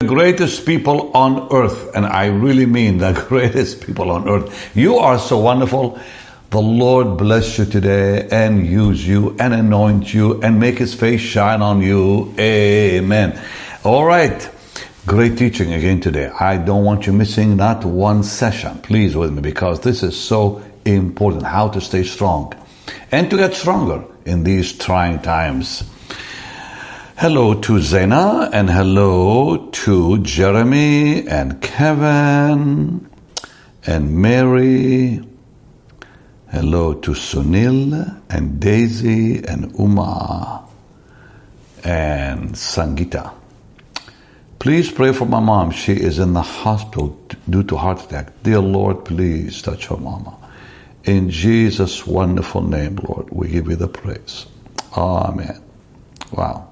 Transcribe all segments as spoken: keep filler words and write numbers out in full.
Greatest people on earth, and I really mean the greatest people on earth. You are so wonderful. The Lord bless you today and use you and anoint you and make His face shine on you. Amen. All right. Great teaching again today. I don't want you missing not one session. Please with me, because this is so important. How to stay strong and to get stronger in these trying times. Hello to Zena, and hello to Jeremy and Kevin and Mary. Hello to Sunil and Daisy and Uma and Sangita. Please pray for my mom. She is in the hospital due to heart attack. Dear Lord, please touch her mama. In Jesus' wonderful name, Lord, we give you the praise. Amen. Wow.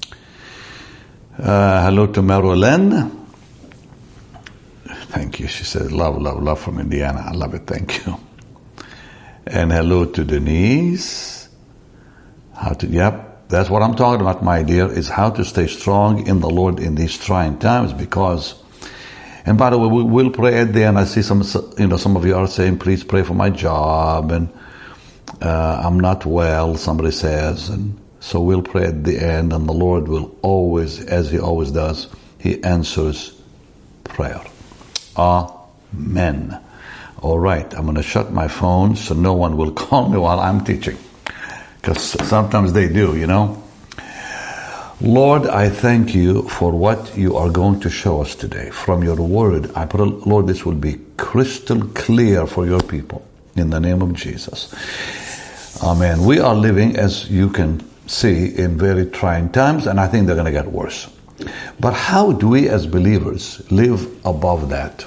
Uh, hello to Marilyn. Thank you. She said, love, love, love from Indiana. I love it. Thank you. And hello to Denise. How to, yep, that's what I'm talking about, my dear, is how to stay strong in the Lord in these trying times. Because, and by the way, we will pray at the end. I see some, you know, some of you are saying, please pray for my job. And uh, I'm not well, somebody says. And so we'll pray at the end, and the Lord will always, as He always does, He answers prayer. Amen. All right, I'm going to shut my phone so no one will call me while I'm teaching. Because sometimes they do, you know. Lord, I thank you for what you are going to show us today. From your word, I pray, Lord, this will be crystal clear for your people. In the name of Jesus. Amen. We are living, as you can see, in very trying times, and I think they're going to get worse. But how do we as believers live above that,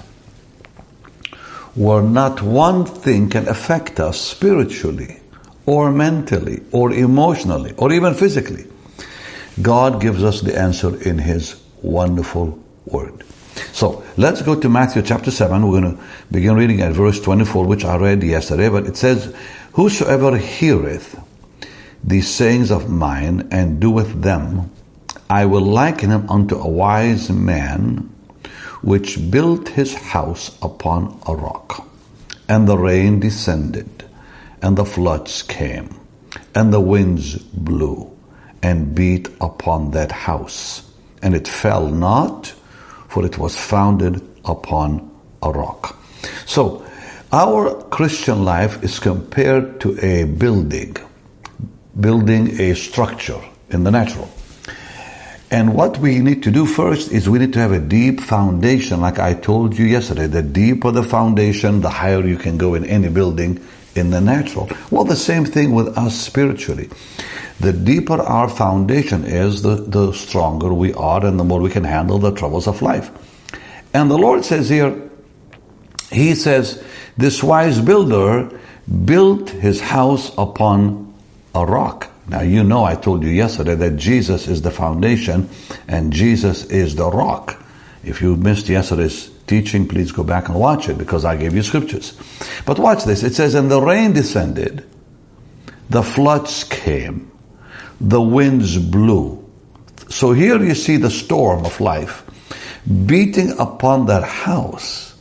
where not one thing can affect us spiritually or mentally or emotionally or even physically? God gives us the answer in His wonderful word. So let's go to Matthew chapter seven. We're going to begin reading at verse twenty-four, which I read yesterday, but it says, whosoever heareth these sayings of mine and doeth them, I will liken him unto a wise man which built his house upon a rock. And the rain descended, and the floods came, and the winds blew, and beat upon that house. And it fell not, for it was founded upon a rock. So, our Christian life is compared to a building. Building a structure in the natural. And what we need to do first is we need to have a deep foundation, like I told you yesterday. The deeper the foundation, the higher you can go in any building in the natural. Well, the same thing with us spiritually. The deeper our foundation is, the, the stronger we are and the more we can handle the troubles of life. And the Lord says here, He says, this wise builder built his house upon a rock. Now, you know, I told you yesterday that Jesus is the foundation and Jesus is the rock. If you missed yesterday's teaching, please go back and watch it, because I gave you scriptures. But watch this. It says, and the rain descended, the floods came, the winds blew. So here you see the storm of life beating upon that house.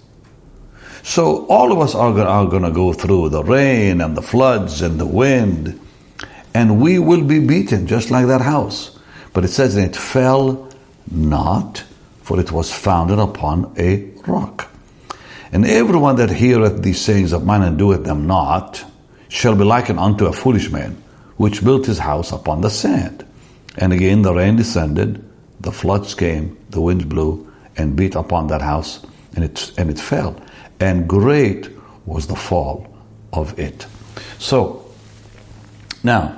So all of us are going to go through the rain and the floods and the wind, and we will be beaten just like that house. But it says, and it fell not, for it was founded upon a rock. And everyone that heareth these sayings of mine and doeth them not shall be likened unto a foolish man, which built his house upon the sand. And again the rain descended, the floods came, the winds blew, and beat upon that house, and it and it fell. And great was the fall of it. So, now,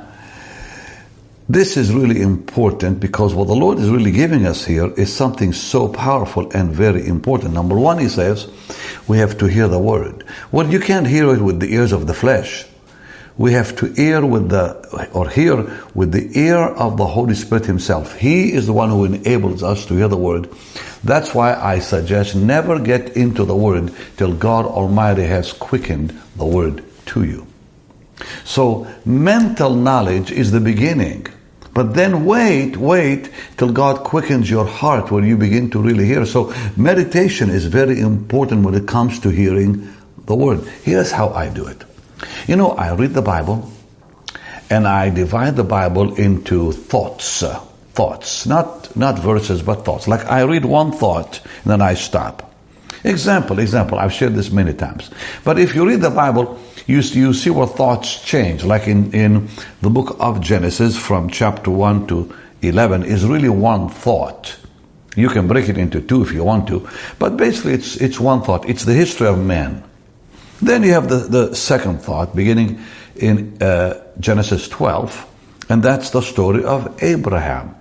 this is really important, because what the Lord is really giving us here is something so powerful and very important. Number one, He says, we have to hear the word. Well, you can't hear it with the ears of the flesh. We have to hear with the, or hear with the ear of the Holy Spirit Himself. He is the one who enables us to hear the word. That's why I suggest never get into the word till God Almighty has quickened the word to you. So mental knowledge is the beginning. But then wait, wait till God quickens your heart where you begin to really hear. So meditation is very important when it comes to hearing the Word. Here's how I do it. You know, I read the Bible and I divide the Bible into thoughts. Uh, thoughts. Not, not verses, but thoughts. Like I read one thought and then I stop. Example, example. I've shared this many times. But if you read the Bible, you, you see where thoughts change. Like in, in the book of Genesis from chapter one to eleven is really one thought. You can break it into two if you want to. But basically it's, it's one thought. It's the history of man. Then you have the, the second thought beginning in uh, Genesis twelve. And that's the story of Abraham.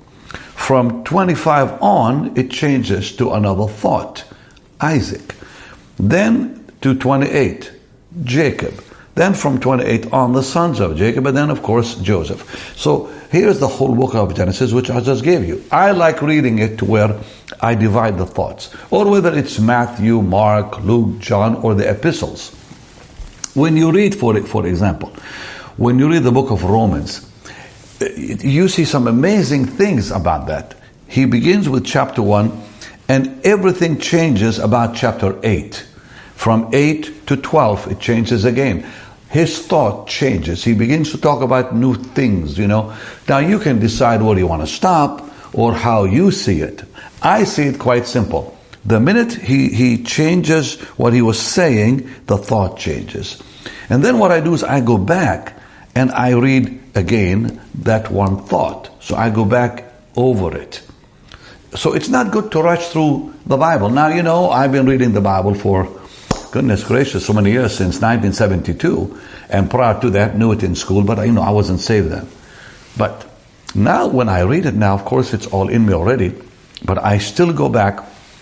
From twenty-five on, it changes to another thought. Isaac. Then to twenty-eight, Jacob. Then from twenty-eight on, the sons of Jacob, and then of course Joseph. So here's the whole book of Genesis, which I just gave you. I like reading it to where I divide the thoughts. Or whether it's Matthew, Mark, Luke, John, or the epistles. When you read, for for example, when you read the book of Romans, you see some amazing things about that. He begins with chapter one, and everything changes about chapter eight. From eight to twelve, it changes again. His thought changes. He begins to talk about new things, you know. Now you can decide where you want to stop or how you see it. I see it quite simple. The minute he, he changes what he was saying, the thought changes. And then what I do is I go back and I read again that one thought. So I go back over it. So it's not good to rush through the Bible. Now, you know, I've been reading the Bible for, goodness gracious, so many years, since nineteen seventy-two. And prior to that, knew it in school, but, you know, I wasn't saved then. But now when I read it now, of course, it's all in me already. But I still go back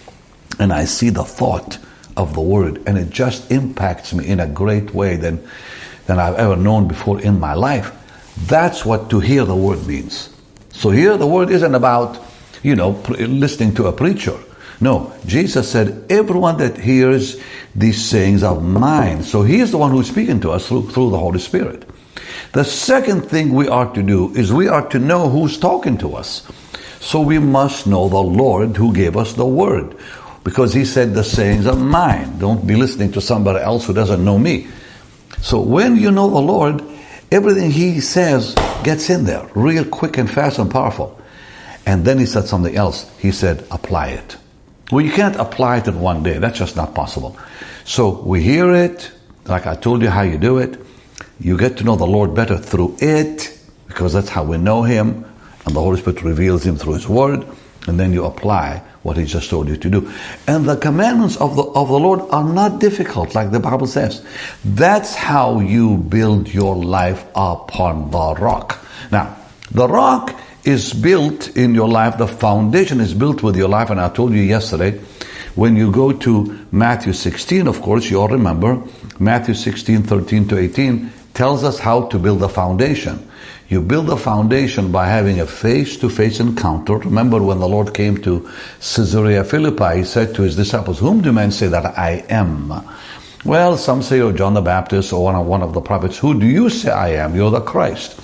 and I see the thought of the Word. And it just impacts me in a great way than, than I've ever known before in my life. That's what to hear the Word means. So here the Word isn't about, you know, listening to a preacher. No, Jesus said, everyone that hears these sayings of mine. So he is the one who's speaking to us through, through the Holy Spirit. The second thing we are to do is we are to know who's talking to us. So we must know the Lord who gave us the Word. Because he said the sayings of mine. Don't be listening to somebody else who doesn't know me. So when you know the Lord, everything he says gets in there real quick and fast and powerful. And then he said something else. He said, apply it. Well, you can't apply it in one day. That's just not possible. So we hear it, like I told you how you do it. You get to know the Lord better through it, because that's how we know him. And the Holy Spirit reveals him through his Word. And then you apply what he just told you to do. And the commandments of the, of the Lord are not difficult, like the Bible says. That's how you build your life upon the rock. Now, the rock is built in your life. The foundation is built with your life. And I told you yesterday, when you go to Matthew sixteen, of course, you all remember, Matthew sixteen, thirteen to eighteen tells us how to build a foundation. You build a foundation by having a face-to-face encounter. Remember when the Lord came to Caesarea Philippi, he said to his disciples, whom do men say that I am? Well, some say, oh, John the Baptist or one of, one of the prophets. Who do you say I am? You're the Christ.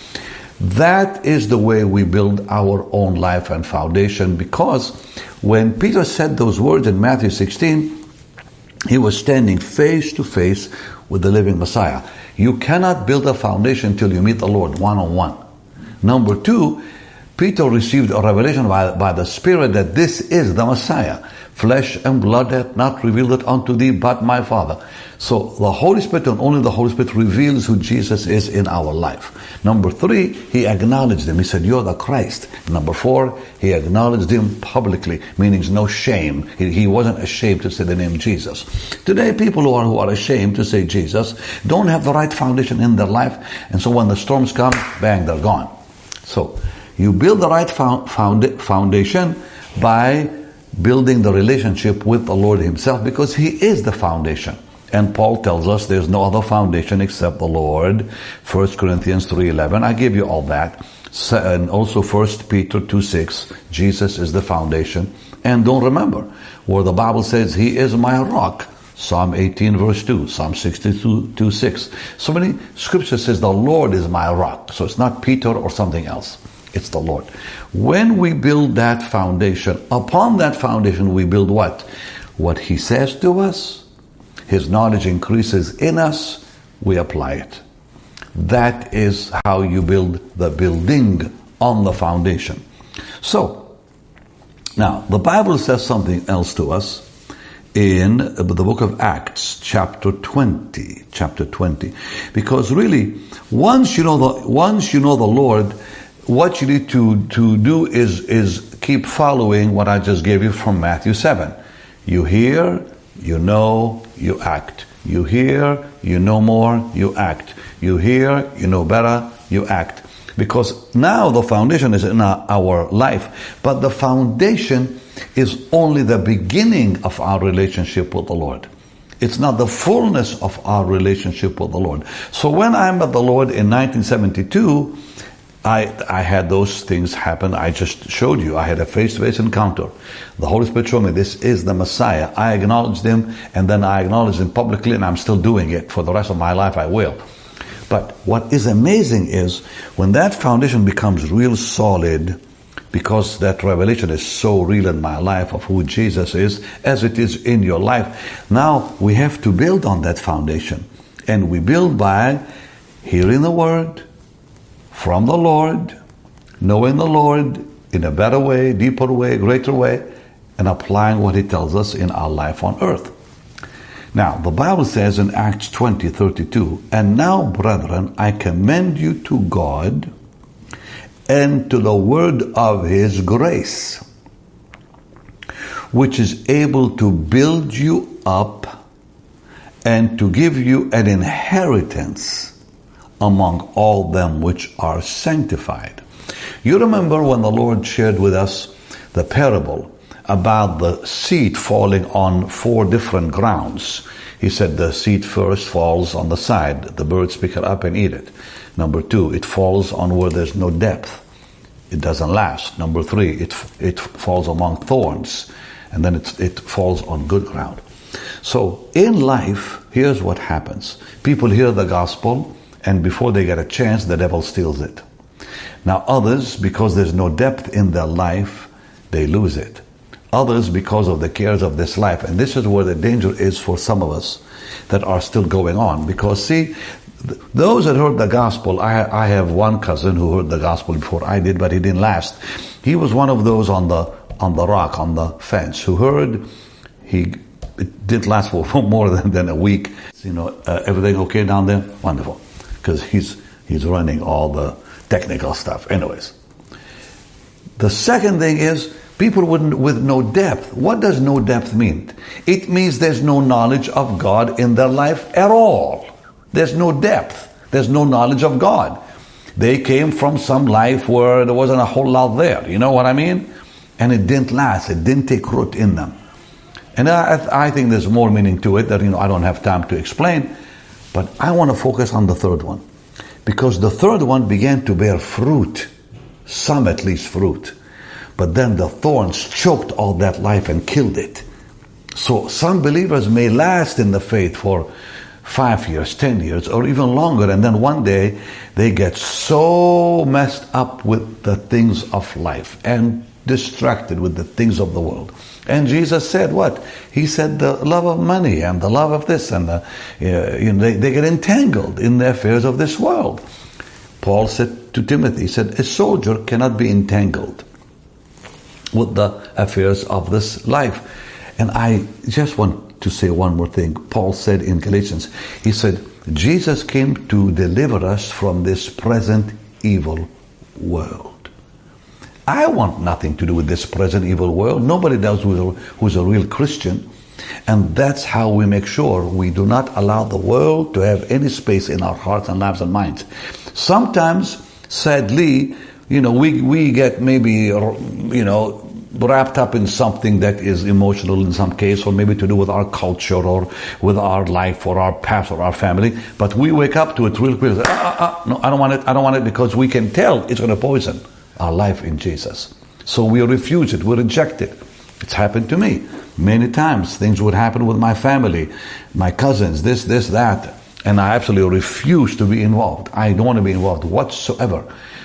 That is the way we build our own life and foundation, because when Peter said those words in Matthew sixteen, he was standing face to face with the living Messiah. You cannot build a foundation until you meet the Lord one-on-one. Number two, Peter received a revelation by, by the Spirit that this is the Messiah. Flesh and blood hath not revealed it unto thee, but my Father. So the Holy Spirit and only the Holy Spirit reveals who Jesus is in our life. Number three, he acknowledged him. He said, you're the Christ. Number four, he acknowledged him publicly, meaning no shame. He, he wasn't ashamed to say the name Jesus. Today, people who are, who are ashamed to say Jesus don't have the right foundation in their life. And so when the storms come, bang, they're gone. So you build the right found, found, foundation by building the relationship with the Lord himself, because he is the foundation. And Paul tells us there's no other foundation except the Lord. First Corinthians three eleven. I gave you all that. And also First Peter two six. Jesus is the foundation. And don't remember where the Bible says he is my rock. Psalm eighteen verse two. Psalm sixty-two six. So many scriptures says the Lord is my rock. So it's not Peter or something else. It's the Lord. When we build that foundation, upon that foundation we build what? What He says to us. His knowledge increases in us. We apply it. That is how you build the building on the foundation. So, now, the Bible says something else to us in the book of Acts, chapter twenty. Chapter twenty. Because really, once you know the, once you know the Lord, what you need to, to do is, is keep following what I just gave you from Matthew seven. You hear, you know, you act. You hear, you know more, you act. You hear, you know better, you act. Because now the foundation is in our, our life, but the foundation is only the beginning of our relationship with the Lord. It's not the fullness of our relationship with the Lord. So when I met the Lord in nineteen seventy-two, I, I had those things happen. I just showed you. I had a face-to-face encounter. The Holy Spirit showed me this is the Messiah. I acknowledged Him, and then I acknowledged Him publicly, and I'm still doing it. For the rest of my life, I will. But what is amazing is when that foundation becomes real solid, because that revelation is so real in my life of who Jesus is, as it is in your life. Now we have to build on that foundation. And we build by hearing the Word from the Lord, knowing the Lord in a better way, deeper way, greater way, and applying what He tells us in our life on earth. Now, the Bible says in Acts twenty thirty-two, "And now, brethren, I commend you to God and to the word of His grace, which is able to build you up and to give you an inheritance among all them which are sanctified." You remember when the Lord shared with us the parable about the seed falling on four different grounds. He said the seed first falls on the side. The birds pick it up and eat it. Number two, it falls on where there's no depth. It doesn't last. Number three, it it falls among thorns. And then it, it falls on good ground. So in life, here's what happens. People hear the gospel, and before they get a chance, the devil steals it. Now others, because there's no depth in their life, they lose it. Others, because of the cares of this life. And this is where the danger is for some of us that are still going on. Because see, th- those that heard the gospel, I, I have one cousin who heard the gospel before I did, but he didn't last. He was one of those on the on the rock, on the fence, who heard. He it didn't last for more than, than a week. You know, uh, everything okay down there? Wonderful. Because he's he's running all the technical stuff. Anyways. The second thing is, people with, with no depth. What does no depth mean? It means there's no knowledge of God in their life at all. There's no depth. There's no knowledge of God. They came from some life where there wasn't a whole lot there. You know what I mean? And it didn't last. It didn't take root in them. And I, I think there's more meaning to it that, you know, I don't have time to explain. But I want to focus on the third one. Because the third one began to bear fruit. Some at least fruit. But then the thorns choked all that life and killed it. So some believers may last in the faith for five years, ten years, or even longer. And then one day they get so messed up with the things of life and distracted with the things of the world. And Jesus said what? He said the love of money and the love of this and the, uh, you know, they, they get entangled in the affairs of this world. Paul said to Timothy, he said, a soldier cannot be entangled with the affairs of this life. And I just want to say one more thing. Paul said in Galatians, he said, Jesus came to deliver us from this present evil world. I want nothing to do with this present evil world. Nobody does who's a, who's a real Christian. And that's how we make sure we do not allow the world to have any space in our hearts and lives and minds. Sometimes, sadly, you know, we, we get maybe, you know, wrapped up in something that is emotional in some case, or maybe to do with our culture or with our life or our past or our family. But we wake up to it real quick. Ah, ah, ah, no, I don't want it. I don't want it because we can tell it's going to poison our life in Jesus. So we refuse it. We reject it. It's happened to me many times. Things would happen with my family, my cousins, this, this, that. And I absolutely refuse to be involved. I don't want to be involved whatsoever.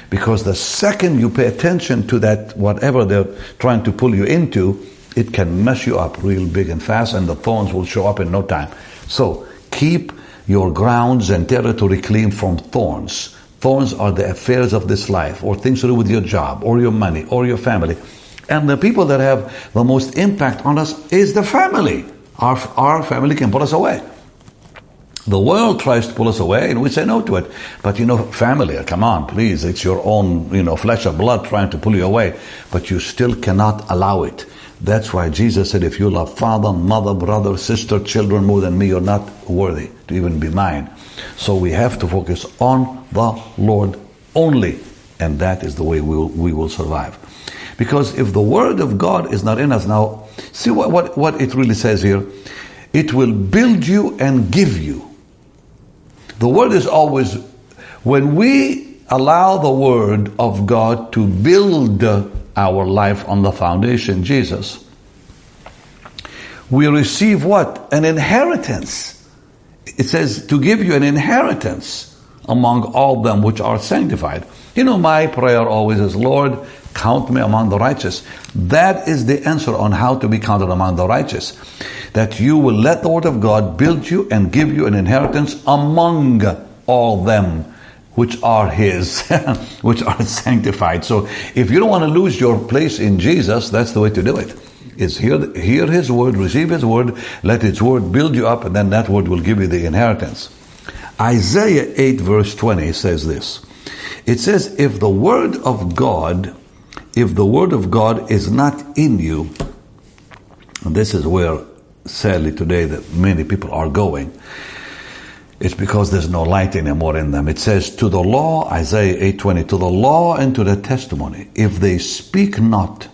Because the second you pay attention to that, whatever they're trying to pull you into, it can mess you up real big and fast, and the thorns will show up in no time. So keep your grounds and territory clean from thorns. Thorns are the affairs of this life, or things to do with your job, or your money, or your family. And the people that have the most impact on us is the family. Our, our family can pull us away. The world tries to pull us away, and we say no to it. But you know, family, come on, please. It's your own, you know, flesh and blood trying to pull you away. But you still cannot allow it. That's why Jesus said, if you love father, mother, brother, sister, children more than me, you're not worthy to even be mine. So we have to focus on the Lord only. And that is the way we will, we will survive. Because if the Word of God is not in us now, see what, what, what it really says here. It will build you and give you. The Word is always, when we allow the Word of God to build our life on the foundation, Jesus, we receive what? An inheritance. It says to give you an inheritance among all them which are sanctified. You know, my prayer always is, Lord, count me among the righteous. That is the answer on how to be counted among the righteous. That you will let the Word of God build you and give you an inheritance among all them which are His, which are sanctified. So if you don't want to lose your place in Jesus, that's the way to do it. Is hear, hear His Word, receive His Word, let His Word build you up, and then that Word will give you the inheritance. Isaiah eight verse twenty says this. It says, if the Word of God, if the Word of God is not in you, and this is where sadly today that many people are going, it's because there's no light anymore in them. It says, to the law, Isaiah eight twenty, to the law and to the testimony, if they speak not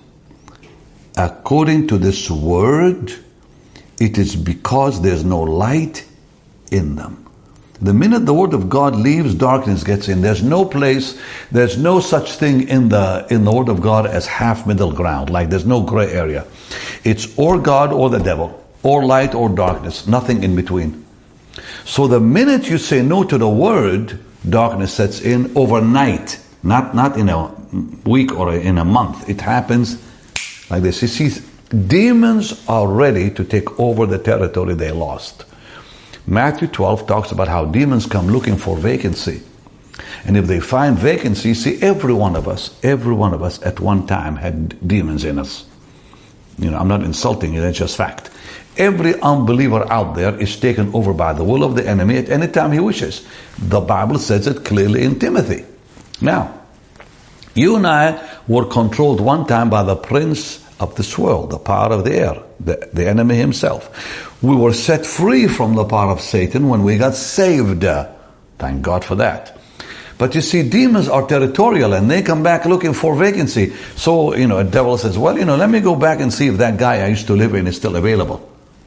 according to this word, it is because there's no light in them. The minute the Word of God leaves, darkness gets in. There's no place, there's no such thing in the in the Word of God as half middle ground. Like there's no gray area. It's or God or the devil, or light or darkness, nothing in between. So the minute you say no to the Word, darkness sets in overnight, not not in a week or in a month. It happens like this. You see, demons are ready to take over the territory they lost. Matthew twelve talks about how demons come looking for vacancy. And if they find vacancy, see, every one of us, every one of us at one time had demons in us. You know, I'm not insulting you, that's just fact. Every unbeliever out there is taken over by the will of the enemy at any time he wishes. The Bible says it clearly in Timothy. Now, you and I were controlled one time by the prince of this world, the power of the air, the, the enemy himself. We were set free from the power of Satan when we got saved. Thank God for that. But you see, demons are territorial and they come back looking for vacancy. So, you know, a devil says, well, you know, let me go back and see if that guy I used to live in is still available.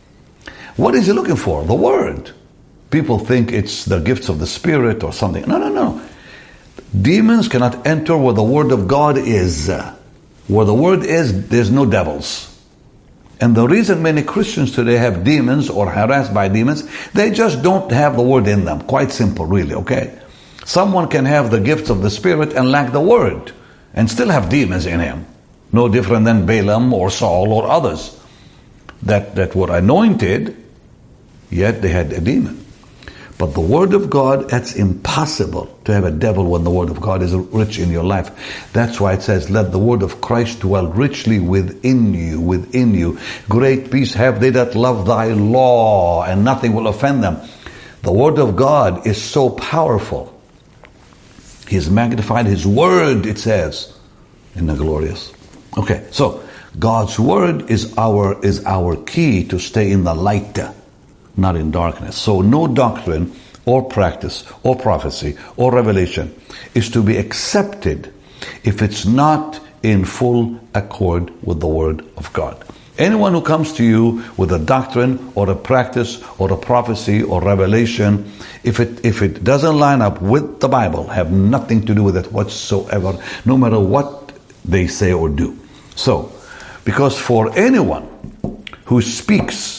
What is he looking for? The Word. People think it's the gifts of the Spirit or something. No, no, no. Demons cannot enter where the Word of God is. Where the Word is, there's no devils. And the reason many Christians today have demons or harassed by demons, they just don't have the Word in them. Quite simple, really, okay? Someone can have the gifts of the Spirit and lack the Word and still have demons in him. No different than Balaam or Saul or others that, that were anointed, yet they had a demon. But the Word of God, that's impossible to have a devil when the Word of God is rich in your life. That's why it says, let the Word of Christ dwell richly within you, within you. Great peace have they that love thy law, and nothing will offend them. The Word of God is so powerful. He has magnified His Word, it says, in the glorious. Okay, so God's Word is our, is our key to stay in the light, not in darkness. So no doctrine or practice or prophecy or revelation is to be accepted if it's not in full accord with the Word of God. Anyone who comes to you with a doctrine or a practice or a prophecy or revelation, if it if it doesn't line up with the Bible, have nothing to do with it whatsoever, no matter what they say or do. So, because for anyone who speaks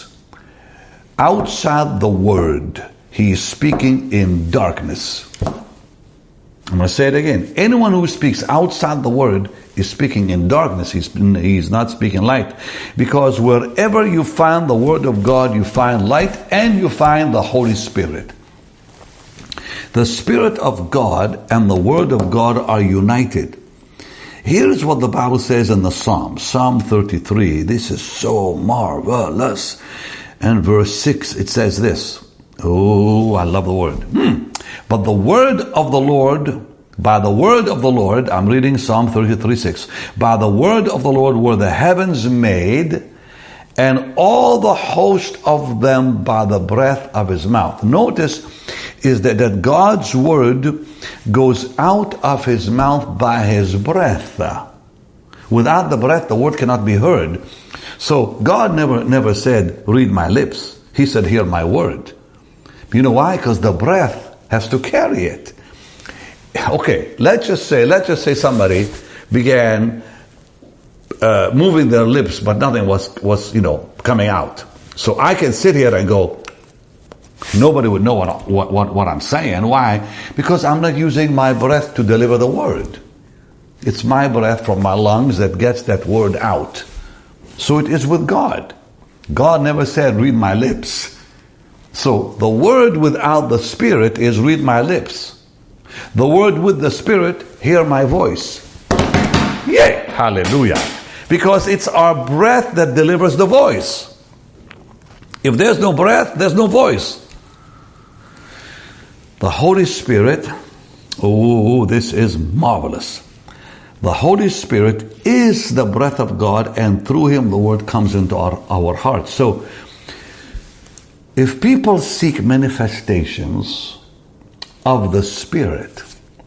outside the Word, he is speaking in darkness. I'm going to say it again. Anyone who speaks outside the word is speaking in darkness. He's, he's not speaking light. Because wherever you find the word of God, you find light and you find the Holy Spirit. The Spirit of God and the word of God are united. Here's what the Bible says in the Psalm. Psalm thirty-three. This is so marvelous. And verse six, it says this. Oh, I love the word. Hmm. But the word of the Lord, by the word of the Lord, I'm reading Psalm thirty-three six. By the word of the Lord were the heavens made, and all the host of them by the breath of his mouth. Notice is that, that God's word goes out of his mouth by his breath. Without the breath, the word cannot be heard. So God never, never said, read my lips. He said, hear my word. You know why? Because the breath has to carry it. Okay, let's just say, let's just say somebody began uh, moving their lips, but nothing was, was, you know, coming out. So I can sit here and go, nobody would know what, what, what, what I'm saying. Why? Because I'm not using my breath to deliver the word. It's my breath from my lungs that gets that word out. So it is with God. God never said, read my lips. So the word without the Spirit is read my lips. The word with the Spirit, hear my voice. Yay! Hallelujah. Because it's our breath that delivers the voice. If there's no breath, there's no voice. The Holy Spirit, oh, this is marvelous. The Holy Spirit is the breath of God, and through him the word comes into our, our hearts. So, if people seek manifestations of the Spirit,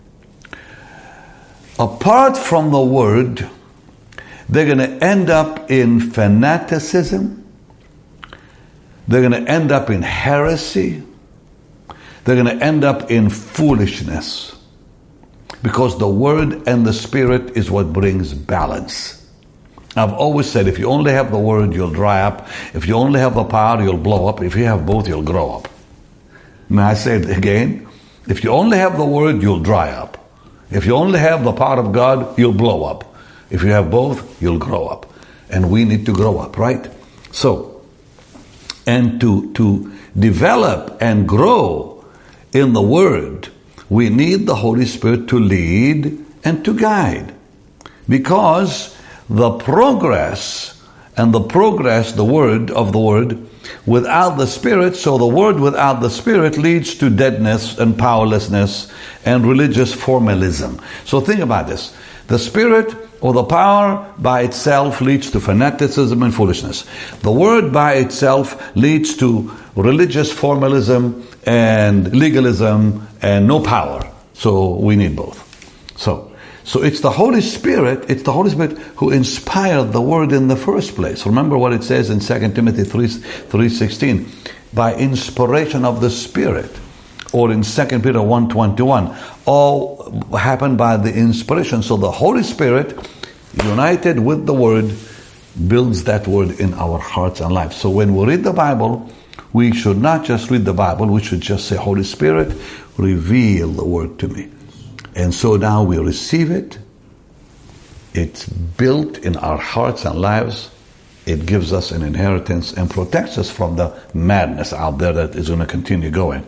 apart from the Word, they're going to end up in fanaticism. They're going to end up in heresy. They're going to end up in foolishness. Because the Word and the Spirit is what brings balance. I've always said, if you only have the word, you'll dry up. If you only have the power, you'll blow up. If you have both, you'll grow up. May I say it again? If you only have the word, you'll dry up. If you only have the power of God, you'll blow up. If you have both, you'll grow up. And we need to grow up, right? So, and to, to develop and grow in the word, we need the Holy Spirit to lead and to guide. Because the progress and the progress, the word of the word, without the Spirit, so the word without the Spirit leads to deadness and powerlessness and religious formalism. So think about this. The Spirit or the power by itself leads to fanaticism and foolishness. The word by itself leads to religious formalism and legalism and no power. So we need both. So, So it's the Holy Spirit, it's the Holy Spirit who inspired the word in the first place. Remember what it says in Second Timothy three sixteen, by inspiration of the Spirit. Or in Second Peter one twenty-one, all happened by the inspiration. So the Holy Spirit, united with the word, builds that word in our hearts and lives. So when we read the Bible, we should not just read the Bible, we should just say, Holy Spirit, reveal the word to me. And so now we receive it. It's built in our hearts and lives. It gives us an inheritance and protects us from the madness out there that is going to continue going.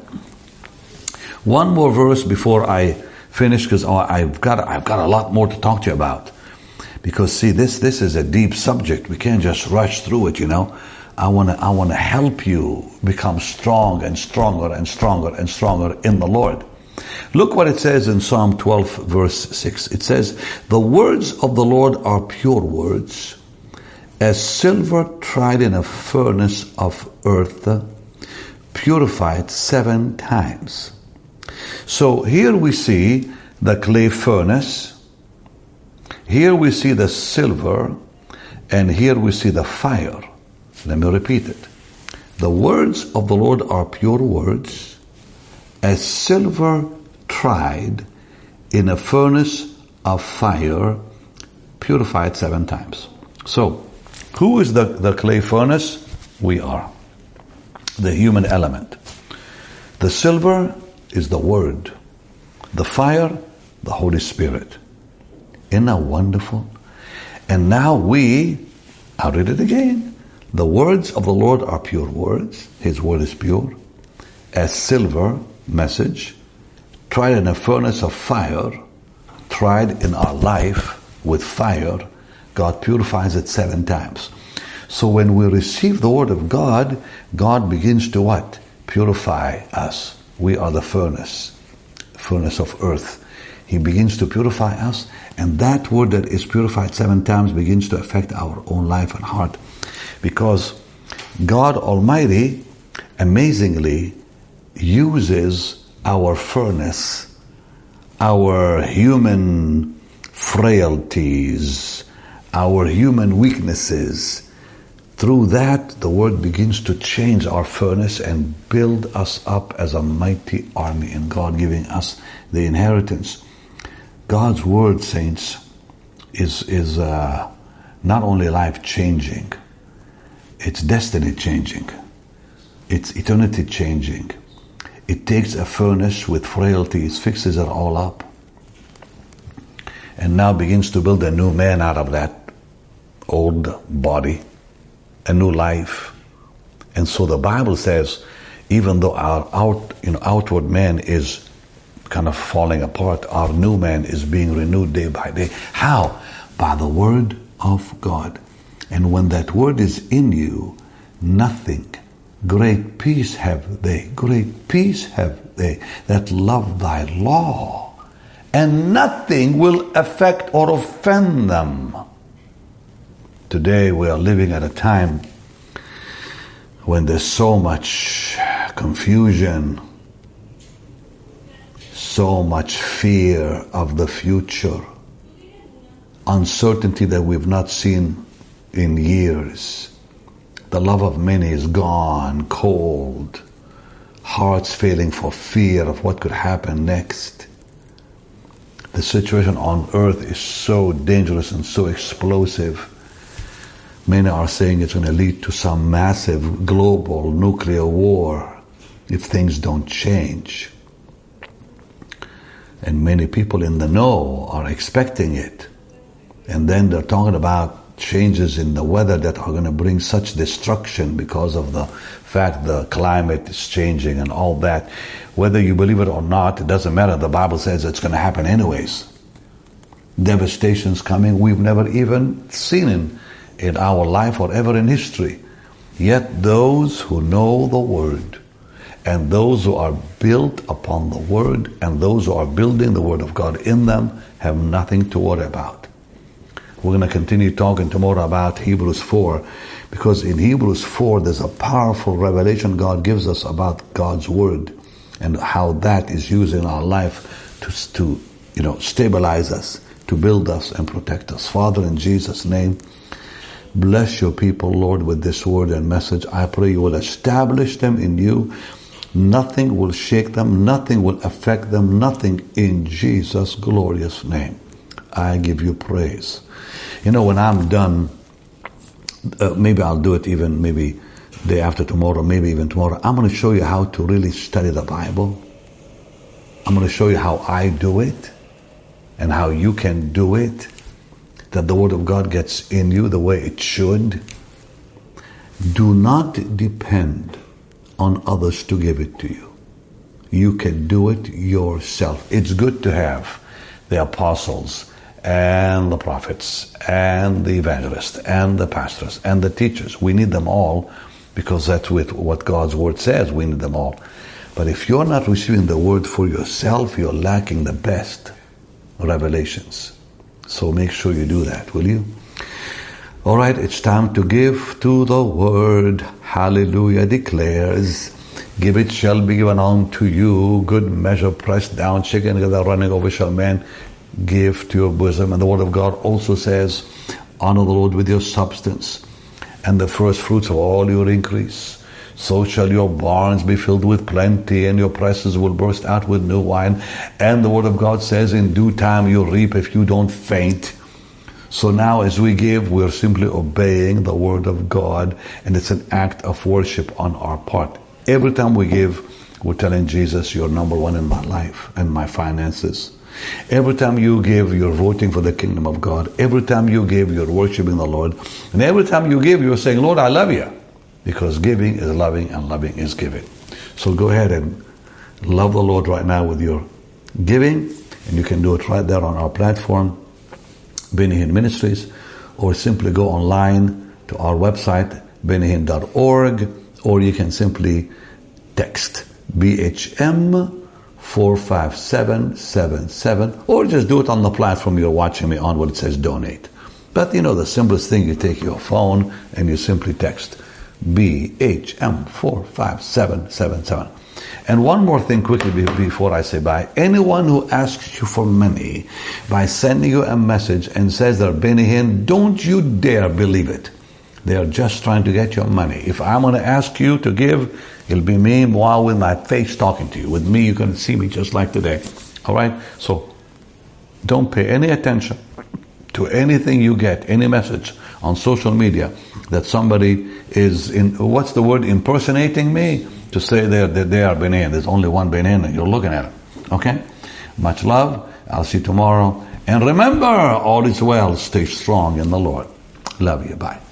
One more verse before I finish, because oh, I've got I've got a lot more to talk to you about. Because see, this this is a deep subject. We can't just rush through it, you know. I want to I want to help you become strong and stronger and stronger and stronger in the Lord. Look what it says in Psalm twelve, verse six. It says, the words of the Lord are pure words, as silver tried in a furnace of earth, purified seven times. So here we see the clay furnace, here we see the silver, and here we see the fire. Let me repeat it. The words of the Lord are pure words, as silver tried in a furnace of fire, purified seven times. So, who is the, the clay furnace? We are. The human element. The silver is the word. The fire the Holy Spirit. Isn't that wonderful? And now we, I'll read it again. The words of the Lord are pure words. His word is pure. As silver, message, tried in a furnace of fire, tried in our life with fire, God purifies it seven times. So when we receive the word of God, God begins to what? Purify us. We are the furnace, furnace of earth. He begins to purify us, and that word that is purified seven times begins to affect our own life and heart. Because God Almighty amazingly uses our furnace, our human frailties, our human weaknesses. Through that, the word begins to change our furnace and build us up as a mighty army, and God giving us the inheritance. God's word, saints, is is uh, not only life-changing, it's destiny-changing, it's eternity-changing. It takes a furnace with frailties, fixes it all up, and now begins to build a new man out of that old body, a new life. And so the Bible says, even though our out, you know, outward man is kind of falling apart, our new man is being renewed day by day. How? By the word of God. And when that word is in you, nothing, great peace have they, great peace have they that love thy law, and nothing will affect or offend them. Today we are living at a time when there's so much confusion, so much fear of the future, uncertainty that we've not seen in years. The love of many is gone, cold, hearts failing for fear of what could happen next. The situation on earth is so dangerous and so explosive. Many are saying it's going to lead to some massive global nuclear war if things don't change. And many people in the know are expecting it. And then they're talking about changes in the weather that are going to bring such destruction because of the fact the climate is changing and all that. Whether you believe it or not, it doesn't matter. The Bible says it's going to happen anyways. Devastation's coming we've never even seen in, in our life or ever in history. Yet those who know the Word, and those who are built upon the Word, and those who are building the Word of God in them, have nothing to worry about. We're going to continue talking tomorrow about Hebrews four, because in Hebrews four there's a powerful revelation God gives us about God's Word and how that is used in our life to, to you know, stabilize us, to build us and protect us. Father, in Jesus' name, bless your people, Lord, with this word and message. I pray you will establish them in you. Nothing will shake them. Nothing will affect them. Nothing, in Jesus' glorious name. I give you praise. You know, when I'm done, uh, maybe I'll do it even maybe day after tomorrow, maybe even tomorrow. I'm going to show you how to really study the Bible. I'm going to show you how I do it and how you can do it, that the Word of God gets in you the way it should. Do not depend on others to give it to you. You can do it yourself. It's good to have the apostles and the prophets and the evangelists and the pastors and the teachers. We need them all because that's what God's Word says. We need them all. But if you're not receiving the Word for yourself, you're lacking the best revelations. So make sure you do that, will you? All right, it's time to give to the Word. Hallelujah declares, give it shall be given unto you, good measure, pressed down, shaken together, running over shall men give to your bosom. And the Word of God also says, honor the Lord with your substance and the first fruits of all your increase. So shall your barns be filled with plenty, and your presses will burst out with new wine. And the Word of God says, in due time you'll reap if you don't faint. So now as we give, we're simply obeying the Word of God, and it's an act of worship on our part. Every time we give, we're telling Jesus, you're number one in my life and my finances. Every time you give, you're voting for the kingdom of God. Every time you give, you're worshiping the Lord. And every time you give, you're saying, Lord, I love you. Because giving is loving and loving is giving. So go ahead and love the Lord right now with your giving. And you can do it right there on our platform, Benny Hinn Ministries, or simply go online to our website, benny hinn dot org, or you can simply text B H M four five seven seven seven, or just do it on the platform you're watching me on where it says donate. But you know, the simplest thing, you take your phone and you simply text B H M four five seven seven seven. And one more thing quickly before I say bye. Anyone who asks you for money by sending you a message and says they're Benny Hinn, don't you dare believe it. They are just trying to get your money. If I'm going to ask you to give, it'll be me while with my face talking to you. With me, you can see me just like today. All right? So don't pay any attention to anything you get, any message on social media that somebody is, in what's the word, impersonating me to say that they, they are Benny Hinn. There's only one Benny Hinn and you're looking at him. Okay? Much love. I'll see you tomorrow. And remember, all is well. Stay strong in the Lord. Love you. Bye.